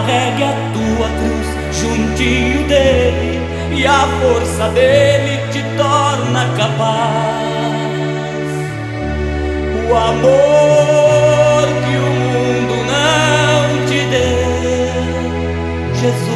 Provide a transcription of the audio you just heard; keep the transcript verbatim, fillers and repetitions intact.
Carregue a tua cruz juntinho dele, e a força dele te torna capaz. O amor que o mundo não te deu, Jesus